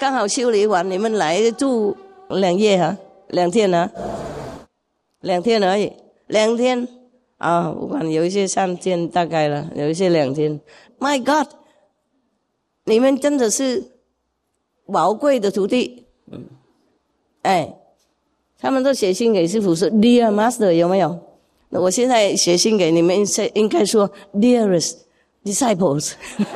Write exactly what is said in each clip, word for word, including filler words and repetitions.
刚好修理完，你们来住两夜啊，两天啊，两天而已，两天啊，不管有一些三天大概了，有一些两天。My God， 你们真的是宝贵的徒弟，嗯，哎，他们都写信给师父说 Dear Master 有没有？那我现在写信给你们，应该说 Dearest Disciples。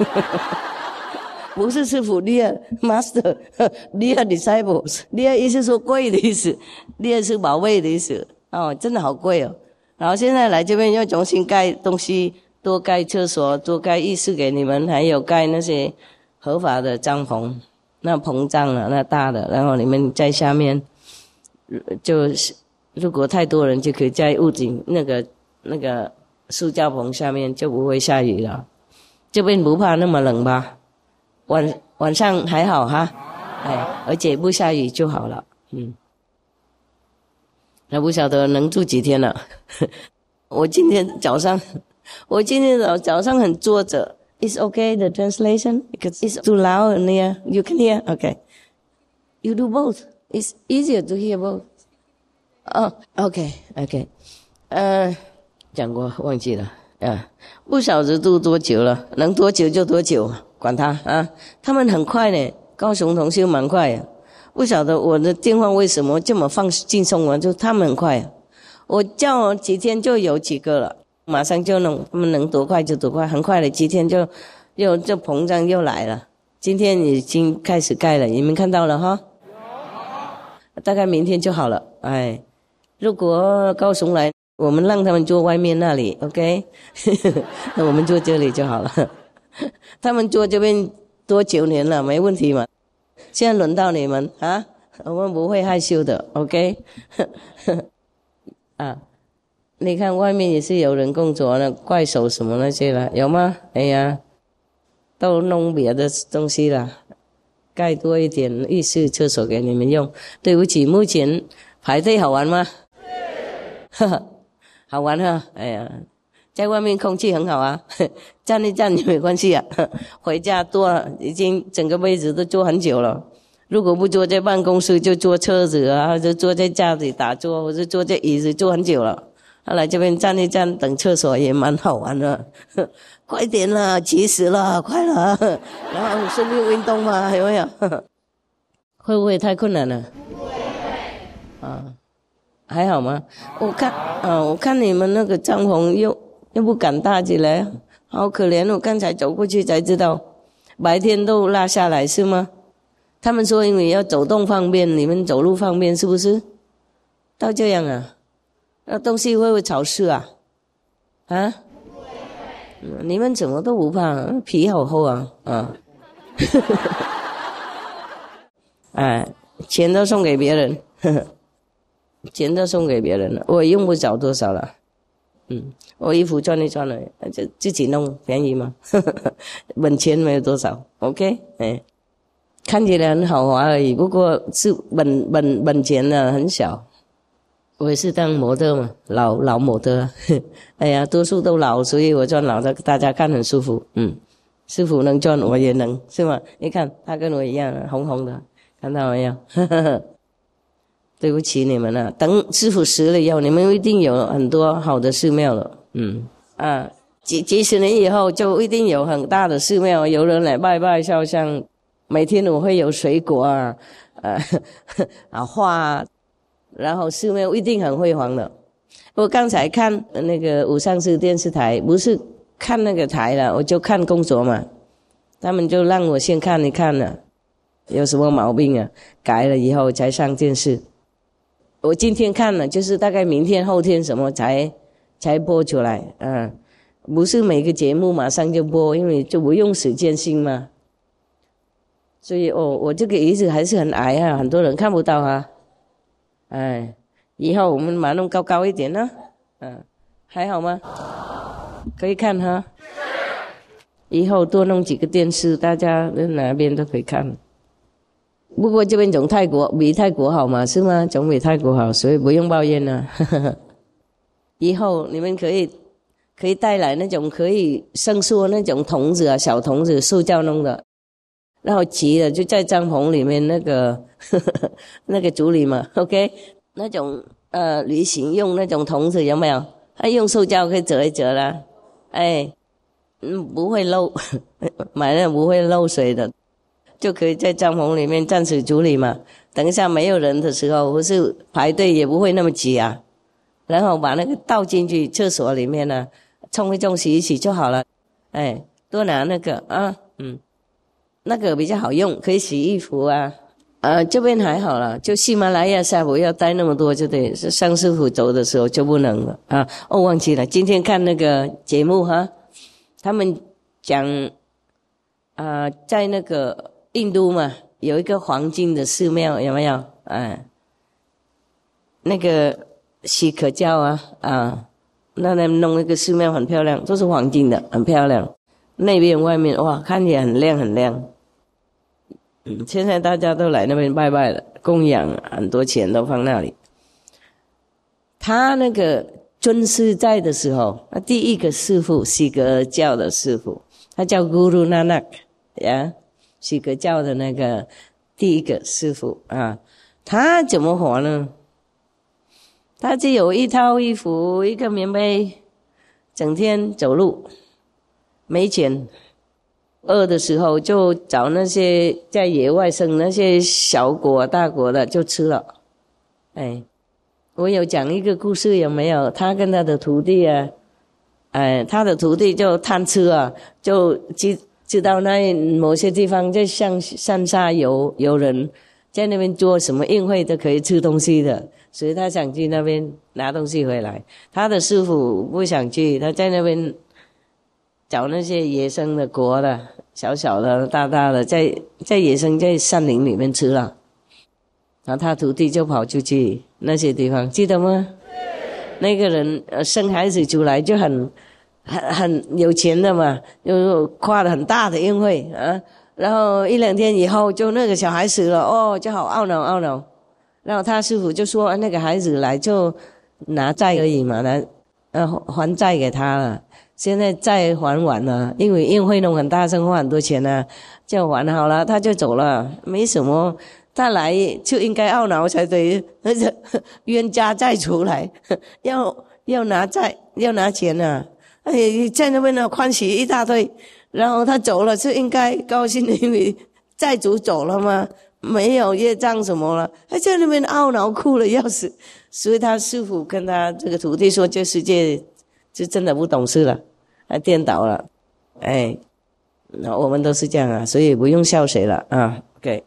不是师父 Dear Master Dear Disciples， Dear 意思说贵的意思， Dear 是宝贝的意思哦，真的好贵哦。然后现在来这边要重新盖东西，多盖厕所，多盖浴室给你们，还有盖那些合法的帐篷，那膨胀了那大的，然后你们在下面就是如果太多人就可以在屋顶那个那个塑胶棚下面，就不会下雨了。这边不怕那么冷吧？晚晚上还好哈，哎，而且不下雨就好了，嗯。那不晓得能住几天了。我今天早上，我今天早早上很坐着。It's okay the translation because it's too loud and near. You can hear, okay. You do both. It's easier to hear both. Oh, okay, okay. 呃，讲过忘记了啊。不晓得住多久了，能多久就多久。管他啊，他们很快呢，高雄同修蛮快啊，不晓得我的电话为什么这么放轻松啊，就他们很快啊，我叫几天就有几个了，马上就弄，他们能多快就多快，很快了几天就又就膨胀又来了，今天已经开始盖了，你们看到了哈，大概明天就好了，哎，如果高雄来，我们让他们坐外面那里 ，OK， 那我们坐这里就好了。他们做这边多九年了，没问题嘛。现在轮到你们啊，我们不会害羞的 ，OK？ 啊，你看外面也是有人工作了，怪手什么那些了，有吗？哎呀，都弄别的东西了，盖多一点浴室、厕所给你们用。对不起，目前排队好玩吗？哈哈，好玩哈！哎呀。在外面空气很好啊，站一站也没关系啊。回家坐了，已经整个位置都坐很久了。如果不坐在办公室，就坐车子啊，或者坐在家里打坐，或者坐在椅子坐很久了。后来这边站一站，等厕所也蛮好玩的。快点了，起死了，快了，然后顺便运动嘛，有没有？会不会太困难了？不会。啊，还好吗？我看啊，我看你们那个帐篷又。又不敢搭起来，好可怜！我刚才走过去才知道，白天都拉下来是吗？他们说因为要走动方便，你们走路方便是不是？到这样啊？那东西会不会潮湿啊？啊？你们怎么都不怕？皮好厚啊！啊！哎，钱都送给别人，呵呵，钱都送给别人了，我也用不着多少了。嗯，我衣服穿一穿了，就自己弄，便宜嘛，本钱没有多少 ，OK， 哎，看起来很豪华而已，不过是本本本钱呢很小。我也是当模特嘛，老老模特，哎呀，多数都老，所以我穿老的，大家看很舒服。嗯，师傅能穿，我也能，是吗？你看他跟我一样，红红的，看到没有？对不起你们了，等师父死了以后，你们一定有很多好的寺庙了。嗯啊，几几十年以后就一定有很大的寺庙，有人来拜拜烧香，每天我会有水果啊，呃啊花啊，然后寺庙一定很辉煌的。我刚才看那个五上寺电视台，不是看那个台了，我就看工作嘛，他们就让我先看一看了，有什么毛病啊，改了以后才上电视。我今天看了，就是大概明天后天什么才才播出来，嗯，不是每个节目马上就播，因为就不用时间性嘛。所以哦，我这个椅子还是很矮啊，很多人看不到啊。哎，以后我们把它弄高高一点呢，嗯，还好吗？可以看哈。以后多弄几个电视，大家哪边都可以看。不过这边总泰国比泰国好嘛，是吗？总比泰国好，所以不用抱怨了。以后你们可以可以带来那种可以伸缩那种筒子啊，小筒子，塑胶弄的， 然后急了就在帐篷里面那个呵呵那个竹篱嘛 ，OK， 那种呃旅行用那种筒子有没有？啊，用塑胶可以折一折啦，哎，嗯，不会漏，买了不会漏水的，就可以在帐篷里面站水竹篱嘛。等一下没有人的时候，不是排队也不会那么挤啊。然后把那个倒进去厕所里面呢、啊，冲一冲洗一洗就好了。哎，多拿那个啊，嗯，那个比较好用，可以洗衣服啊。呃，这边还好了，就喜马拉雅山不要带那么多就对，上师傅走的时候就不能了啊。哦，忘记了，今天看那个节目哈，他们讲啊、呃，在那个印度嘛，有一个黄金的寺庙，有没有？哎，那个锡克教啊啊，那他们弄一个寺庙很漂亮，都是黄金的，很漂亮。内边外面哇，看起来很亮很亮。嗯，现在大家都来那边拜拜了，供养很多钱都放那里。他那个尊师在的时候，他第一个师父，锡克教的师父，他叫 Guru Nanak 呀，锡克教的那个第一个师父啊，他怎么活呢？他只有一套衣服，一个棉被，整天走路，没钱。饿的时候就找那些在野外生那些小果大果的就吃了。哎，我有讲一个故事有没有？他跟他的徒弟啊，哎，他的徒弟就贪吃啊，就知知道那某些地方在上山下有有人在那边做什么宴会都可以吃东西的，所以他想去那边拿东西回来。他的师傅不想去，他在那边找那些野生的果的，小小的大大的，在在野生在山林里面吃了。然后他徒弟就跑出去那些地方，记得吗？那个人呃生孩子出来就很很很有钱的嘛，就夸了很大的宴会啊。然后一两天以后，就那个小孩死了，哦，就好懊恼懊恼。然后他师傅就说，那个孩子来就拿债而已嘛，拿呃还债给他了。现在债还完了，因为宴会弄很大声，花很多钱啊，就还好了，他就走了，没什么。他来就应该懊恼才对，而且冤家债出来，要要拿债，要拿钱啊！哎，在那边呢欢喜一大堆，然后他走了就应该高兴的，因为债主走了嘛，没有业障什么了，他在那边懊恼哭了要死。所以他师父跟他这个徒弟说，这世界就真的不懂事了，还颠倒了。哎，那我们都是这样啊，所以不用笑谁了啊 OK。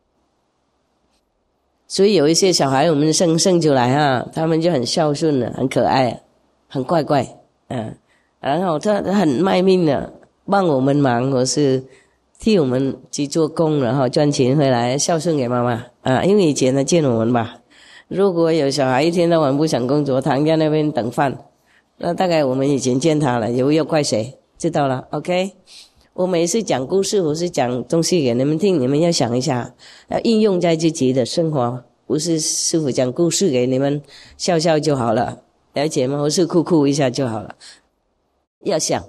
所以有一些小孩我们生生出来啊，他们就很孝顺的，很可爱，很乖乖，嗯，然后他很卖命的帮我们忙，或是替我们去做工，然后赚钱回来孝顺给妈妈啊。因为以前他见我们吧，如果有小孩一天到晚不想工作，躺在那边等饭，那大概我们以前见他了，也不要怪谁，知道了 OK。我每次讲故事或是讲东西给你们听，你们要想一下，要应用在自己的生活，不是师父讲故事给你们笑笑就好了，了解吗？或是哭哭一下就好了，要想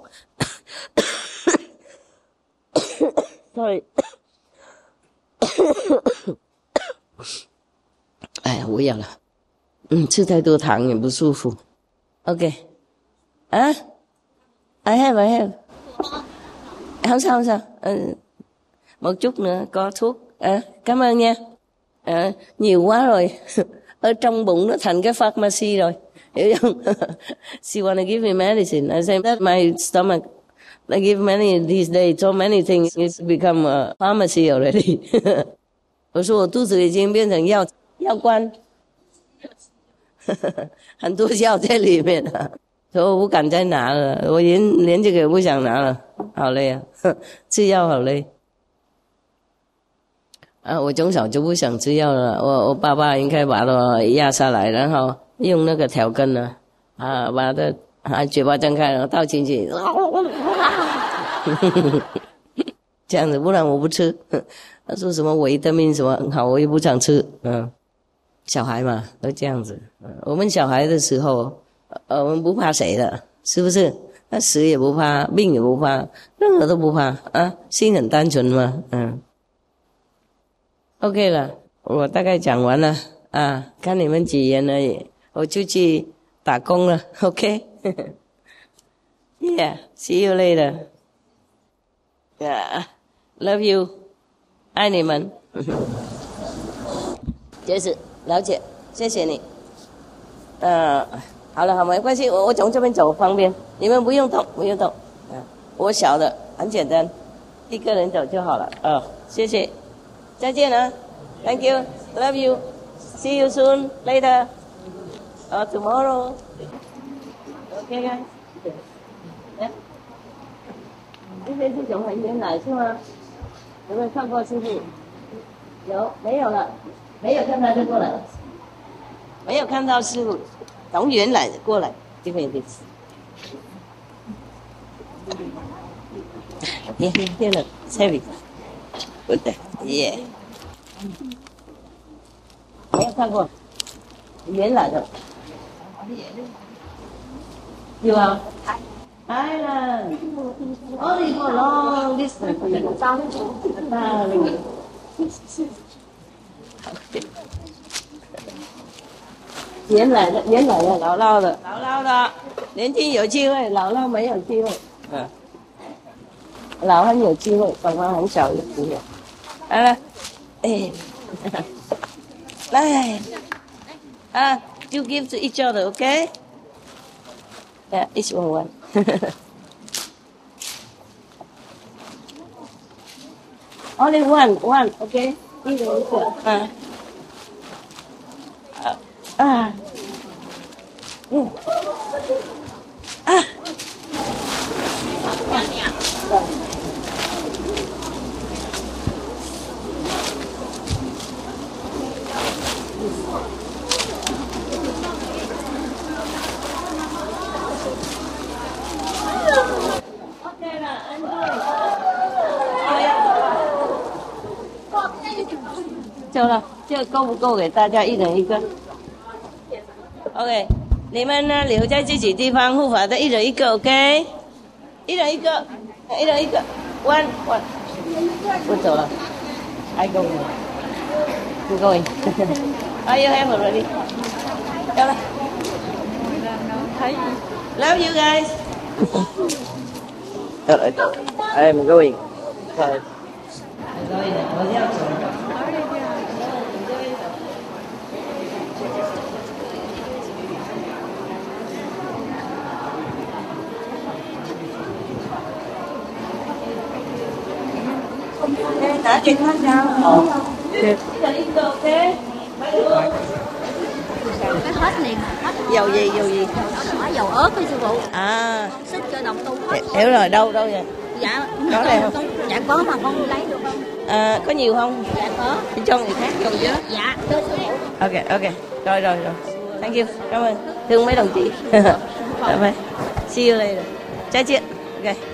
sorry 哎呀，我要了，嗯，吃太多糖也不舒服。 OK 啊 I have I have không sao không sao ừ, một chút nữa có thuốc à, cảm ơn nha à, nhiều quá rồi ở trong bụng nó thành cái pharmacy rồi, hiểu không? She wanna give me medicine. I say that my stomach I give many these days so many things, it's become a pharmacy already. 我说我肚子已经变成药药罐很多药在里面了，所以我不敢再拿了，我连连这个也不想拿了，好累啊，吃药好累啊！我从小就不想吃药了，我我爸爸应该把它压下来，然后用那个调根呢，啊，把它啊嘴巴张开，然后倒进去，这样子，不然我不吃。他说什么维他命什么很好，我也不想吃，嗯。小孩嘛都这样子，我们小孩的时候呃我们不怕谁的，是不是？那死也不怕，病也不怕，任何都不怕啊，心很单纯嘛，嗯。 OK 了，我大概讲完了啊，看你们几言而已，我就去打工了。OK Yeah, see you later. Yeah, love you. 爱你们。杰子，了解，谢谢你。呃，好了，好，没关系，我我从这边走方便，你们不用动，不用动。啊，我小的很简单，一个人走就好了。哦，谢谢，再见啊 ，Thank you, love you, see you soon later, or tomorrow. Okay, guys. 这些是从很远来是吗？有没有看过师傅？有，没有了，没有看到就过来，没有看到师傅，从远来过来，这边的。别别别了 ，heavy，good，耶，没有看过，远来的，有啊。Island, only for long distance. Darling. 原来的，原来的，姥姥的，姥姥的，年轻有机会，姥姥没有机会。嗯，老很有机会，爸爸很少有机会。来了，哎，来，啊 ，you give to each other, okay? Yeah, each one one. Only one, one, okay? 一人一个，嗯，啊啊，嗯，啊，走了，这个够不够给大家一人一个 ？OK， 你们呢留在自己地方护法的，一人一个 ，OK？ 一人一个，一人一个 ，one one。我走了 ，I go. You going? Are you have already? 走了 ，Love you guys. 走了走了 ，I am going. Sorry. I'm going. 我要走了。打健康獎好，一人一個 OK。 cái hết liền hết dầu gì dầu gì quả dầu ớt thôi sư phụ. À, Sức cơ động tu hết. hiểu rồi, đâu đâu vậy? Dạ Có đây không? Dạ có mà con lấy được không? À, có nhiều không? Dạ có. Đi cho người khác dùng chứ? Dạ thưa sư phụ. Ok ok, rồi rồi rồi, thank you, cảm ơn, thương mấy đồng chí. Bye bye, see you later, 再见 ，OK。